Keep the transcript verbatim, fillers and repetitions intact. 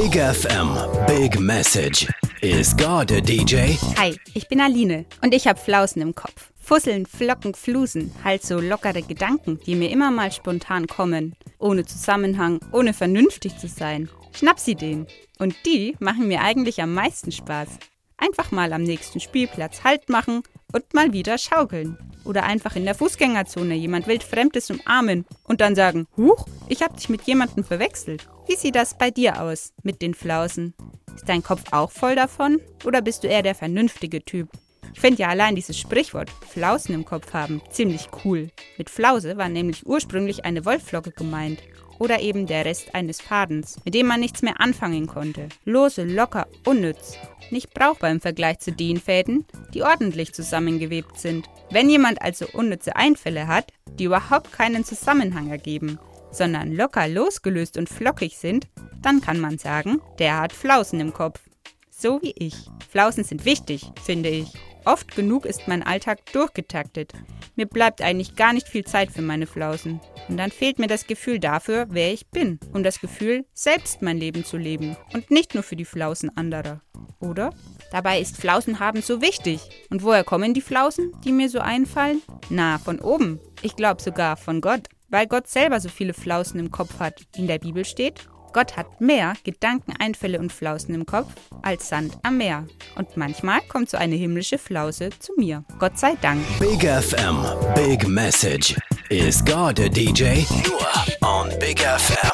Big F M, Big Message. Is God a D J? Hi, ich bin Aline und ich hab Flausen im Kopf. Fusseln, Flocken, Flusen, halt so lockere Gedanken, die mir immer mal spontan kommen. Ohne Zusammenhang, ohne vernünftig zu sein. Schnapsideen. Und die machen mir eigentlich am meisten Spaß. Einfach mal am nächsten Spielplatz Halt machen und mal wieder schaukeln. Oder einfach in der Fußgängerzone jemand wildfremdes umarmen und dann sagen, huch, ich hab dich mit jemandem verwechselt. Wie sieht das bei dir aus mit den Flausen? Ist dein Kopf auch voll davon? Oder bist du eher der vernünftige Typ? Ich finde ja allein dieses Sprichwort Flausen im Kopf haben ziemlich cool. Mit Flause war nämlich ursprünglich eine Wollflocke gemeint. Oder eben der Rest eines Fadens, mit dem man nichts mehr anfangen konnte. Lose, locker, unnütz. Nicht brauchbar im Vergleich zu den Fäden, die ordentlich zusammengewebt sind. Wenn jemand also unnütze Einfälle hat, die überhaupt keinen Zusammenhang ergeben, sondern locker losgelöst und flockig sind, dann kann man sagen, der hat Flausen im Kopf. So wie ich. Flausen sind wichtig, finde ich. Oft genug ist mein Alltag durchgetaktet. Mir bleibt eigentlich gar nicht viel Zeit für meine Flausen. Und dann fehlt mir das Gefühl dafür, wer ich bin. Und das Gefühl, selbst mein Leben zu leben. Und nicht nur für die Flausen anderer. Oder? Dabei ist Flausen haben so wichtig. Und woher kommen die Flausen, die mir so einfallen? Na, von oben. Ich glaube sogar von Gott. Weil Gott selber so viele Flausen im Kopf hat. In der Bibel steht, Gott hat mehr Gedanken, Einfälle und Flausen im Kopf als Sand am Meer. Und manchmal kommt so eine himmlische Flause zu mir. Gott sei Dank. Big F M, Big Message. Is God a D J? Nur on Big F M.